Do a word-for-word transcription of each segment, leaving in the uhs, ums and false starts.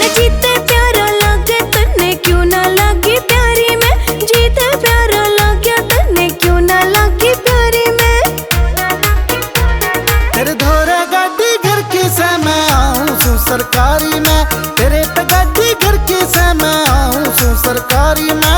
जीते प्यारा लागे तन्ने क्यों ना लागी प्यारी मैं, जीते प्यारा लागे तन्ने क्यों ना लागी प्यारी मैं। तेरे धोरे गाड़ी घर की से मैं आऊं सू सरकारी में, तेरे पे गाड़ी घर की से मैं आऊं सू सरकारी में।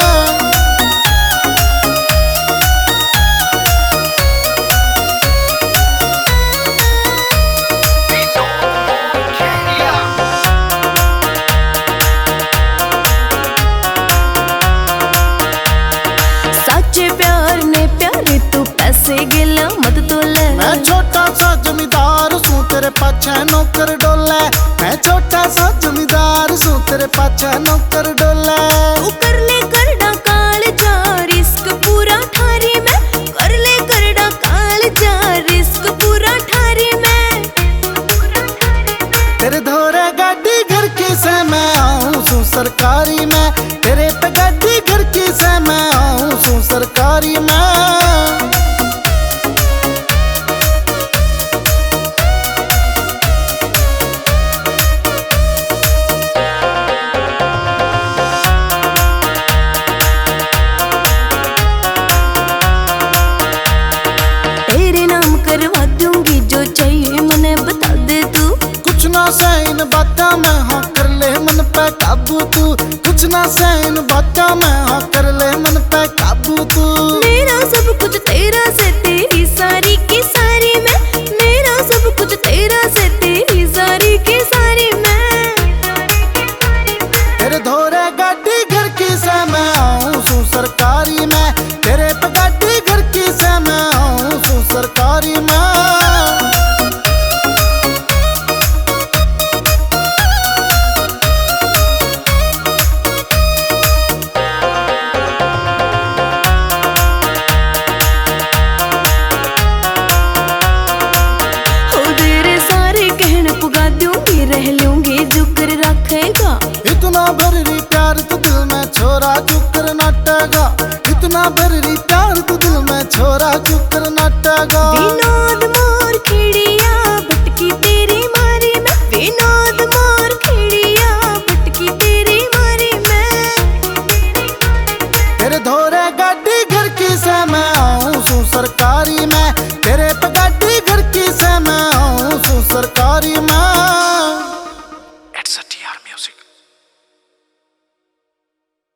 प्यार ने प्यारे तू पैसे गिला मत तोले, मैं छोटा सा जमींदार सू तेरे पाछे नौकर डोले, मैं छोटा सा जमींदार सू तेरे पाछे नौकर डोले। तू कर ले करडा काल जा रिस्क पूरा ठारी में, कर ले करडा काल जा रिस्क पूरा ठारी में। तेरे धोरे गाड़ी घर की से मैं आऊं सू सरकारी में, तेरे पे गाड़ी घर की से मैं आऊं सू सरकारी में। तेरे नाम करवा दूंगी जो चाहिए मने बता दे तू, कुछ ना से इन बातें में हाँ कर ले मन पे काबू तू, कुछ ना से इन बातें में हाँ कर ले मन पे काबू तू। मेरा सब कुछ तेरा से तेरी सारी की सारी मैं, मेरा सब कुछ तेरा से तेरी सारी की सारी मैं। तेरे धोरे गाड़ी घर की से मैं आऊं सू सरकारी में, तेरे पे गाड़ी घर की से मैं आऊं सू सरकारी में। रह लूंगी जो कर रखेगा, इतना भरी प्यार तो दिल में छोरा जो कर नाटेगा, इतना भरी प्यार तो दिल में छोरा जो कर नाटेगा। विनोद मोर खिड़िया भटकी तेरी मारी में, विनोद मोर खिड़िया भटकी तेरी मारी में। तेरे धोरे गाड़ी घर की से मैं आऊं सू सरकारी में, तेरे पे